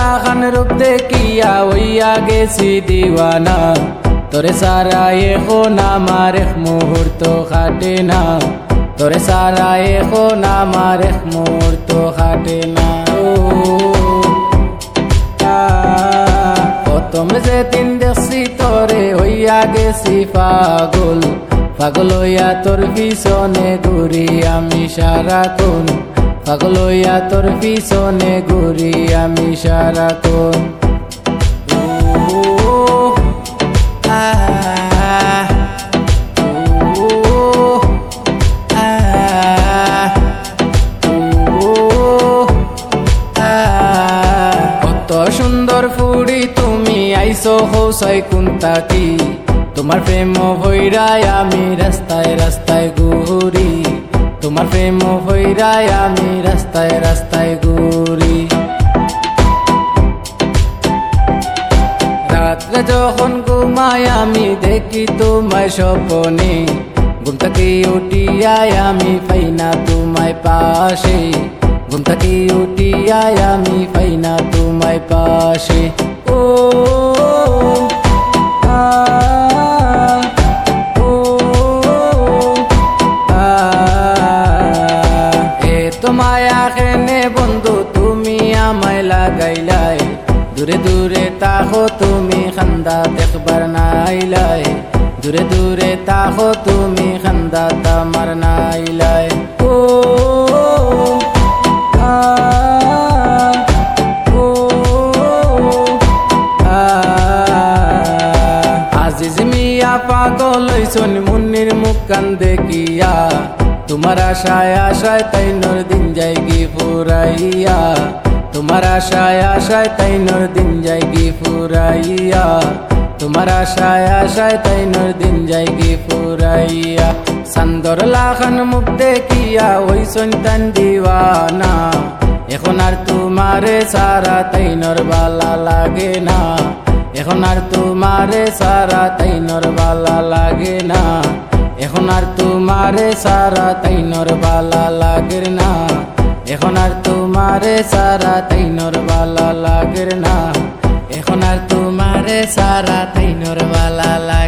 লাখান রূপ দেখিয়া হইয়া গেছি দিওয়ানা, তোরে সারা এখন আমার এক মুহূর্ত খাটে না, তোরে সারা এখন আমার এক মুহূর্ত খাটে না। প্রথম যেদিন দেখছি তোরে হইয়া গেছি পাগল, পাগল হইয়া তোর পিছনে ঘুরি আমি সারাক্ষণ, পাগল হইয়া তোর পিছনে ঘুরি আমি সারাক্ষণ। কত সুন্দর ফুড়ি তুমি আইসো হৌসাই কুন্তা কি, তোমার প্রেম ভৈরায় আমি রাস্তায় রাস্তায় ঘুরি, তোমার প্রেম ভৈরায় আমি রাস্তায় রাস্তায় ঘুরি। রাত্রে যখন ঘুমাই আমি দেখি তোমায় স্বপ্নে, ঘুম থেকে উঠিয়ায় আমি পাই না তোমায় পাশে, ঘুম থেকে উঠিয়ায় আমি পাই না তোমায় পাশে। ও মায়া খেনে বন্ধু তুমি আমায় লাগাইলাই, দূরে দূরে তাকো তুমি খান্দা দেখবার নাইলাই, দূরে দূরে তাকো তুমি খান্দা তামার নাইলাই। ও আজিজ মিয়া পাগল হইছন মুন্নির মুখ কান দেখিয়া, তোমার আশায় আশায় তাইনোর দিন যাইগি ফুরাইয়া, তোমার আশায় আশায় তাইনোর দিন যাইগি ফুরাইয়া, তোমার আশায় আশায় তাইনোর দিন যাইগি ফুরাইয়া। সান্দর লাখান মুখ দেখিয়া ওই সন্তান দিওয়ানা, এখন আর তোমারে সারা তাইনোর বালা লাগে না, এখন আর তোমারে সারা তাইনোর বালা লাগে না, এখন আর তোমারে সারা তাইনোর বালা লাগের না, এখন আর তোমারে সারা তাইনোর বালা লাগের না, এখন আর তোমারে সারা তাইনোর বালা লাগে।